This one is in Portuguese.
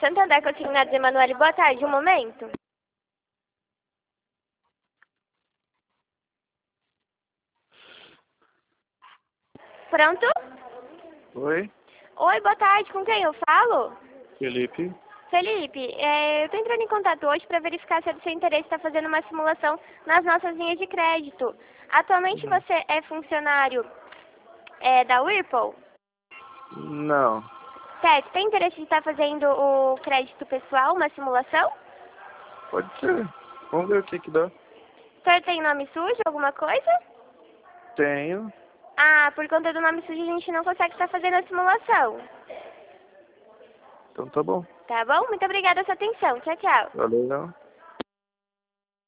Santander Consignados Emanuele, boa tarde, um momento. Pronto? Oi, Oi, boa tarde, com quem eu falo? Felipe. Felipe, eu tô entrando em contato hoje para verificar se é do seu interesse estar fazendo uma simulação nas nossas linhas de crédito. Atualmente você é funcionário da Whirlpool? Não, Certo, tem interesse de estar fazendo o crédito pessoal, uma simulação? pode ser. Vamos ver o que dá. O senhor tem nome sujo, alguma coisa? Tenho. Ah, por conta do nome sujo a gente não consegue estar fazendo a simulação. Então tá bom. Tá bom? Muito obrigada pela sua atenção. Tchau, tchau. Valeu.